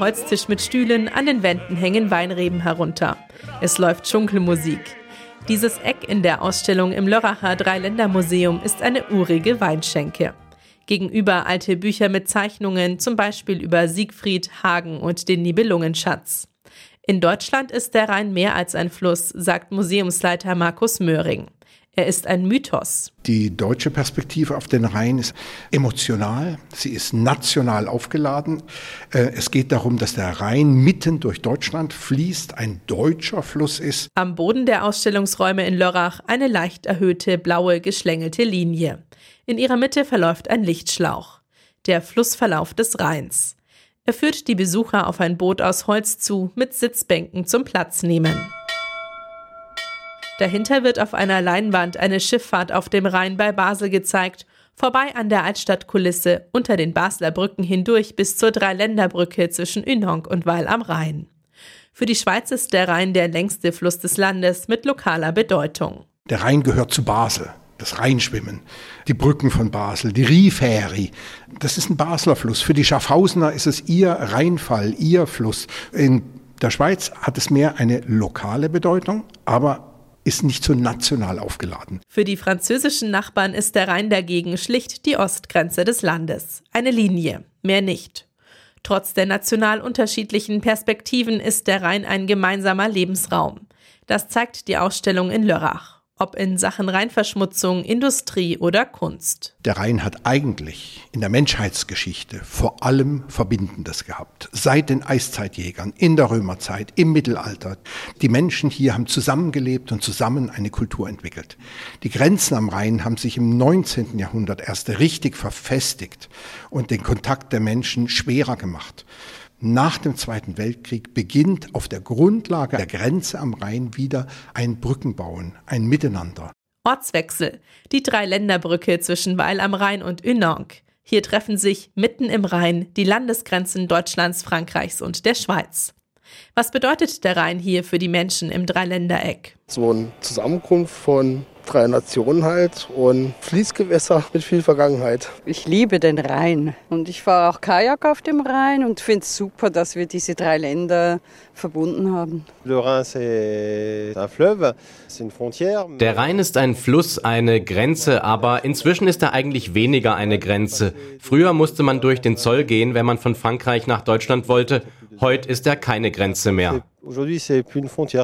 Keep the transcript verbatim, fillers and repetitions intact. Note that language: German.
Holztisch mit Stühlen, an den Wänden hängen Weinreben herunter. Es läuft Schunkelmusik. Dieses Eck in der Ausstellung im Lörracher Dreiländermuseum ist eine urige Weinschenke. Gegenüber alte Bücher mit Zeichnungen, zum Beispiel über Siegfried, Hagen und den Nibelungenschatz. In Deutschland ist der Rhein mehr als ein Fluss, sagt Museumsleiter Markus Möhring. Er ist ein Mythos. Die deutsche Perspektive auf den Rhein ist emotional, sie ist national aufgeladen. Es geht darum, dass der Rhein mitten durch Deutschland fließt, ein deutscher Fluss ist. Am Boden der Ausstellungsräume in Lörrach eine leicht erhöhte, blaue, geschlängelte Linie. In ihrer Mitte verläuft ein Lichtschlauch. Der Flussverlauf des Rheins. Er führt die Besucher auf ein Boot aus Holz zu, mit Sitzbänken zum Platznehmen. Dahinter wird auf einer Leinwand eine Schifffahrt auf dem Rhein bei Basel gezeigt, vorbei an der Altstadtkulisse, unter den Basler Brücken hindurch bis zur Dreiländerbrücke zwischen Ünhonk und Weil am Rhein. Für die Schweiz ist der Rhein der längste Fluss des Landes mit lokaler Bedeutung. Der Rhein gehört zu Basel. Das Rheinschwimmen, die Brücken von Basel, die Riefäri, das ist ein Basler Fluss. Für die Schaffhausener ist es ihr Rheinfall, ihr Fluss. In der Schweiz hat es mehr eine lokale Bedeutung, aber ist nicht so national aufgeladen. Für die französischen Nachbarn ist der Rhein dagegen schlicht die Ostgrenze des Landes. Eine Linie, mehr nicht. Trotz der national unterschiedlichen Perspektiven ist der Rhein ein gemeinsamer Lebensraum. Das zeigt die Ausstellung in Lörrach. Ob in Sachen Rheinverschmutzung, Industrie oder Kunst. Der Rhein hat eigentlich in der Menschheitsgeschichte vor allem Verbindendes gehabt. Seit den Eiszeitjägern, in der Römerzeit, im Mittelalter. Die Menschen hier haben zusammengelebt und zusammen eine Kultur entwickelt. Die Grenzen am Rhein haben sich im neunzehnten Jahrhundert erst richtig verfestigt und den Kontakt der Menschen schwerer gemacht. Nach dem Zweiten Weltkrieg beginnt auf der Grundlage der Grenze am Rhein wieder ein Brückenbauen, ein Miteinander. Ortswechsel, die Dreiländerbrücke zwischen Weil am Rhein und Ünhonk. Hier treffen sich mitten im Rhein die Landesgrenzen Deutschlands, Frankreichs und der Schweiz. Was bedeutet der Rhein hier für die Menschen im Dreiländereck? So eine Zusammenkunft von drei Nationen halt und Fließgewässer mit viel Vergangenheit. Ich liebe den Rhein und ich fahre auch Kajak auf dem Rhein und finde es super, dass wir diese drei Länder verbunden haben. Der Rhein ist ein Fluss, eine Grenze, aber inzwischen ist er eigentlich weniger eine Grenze. Früher musste man durch den Zoll gehen, wenn man von Frankreich nach Deutschland wollte. Heute ist er keine Grenze mehr.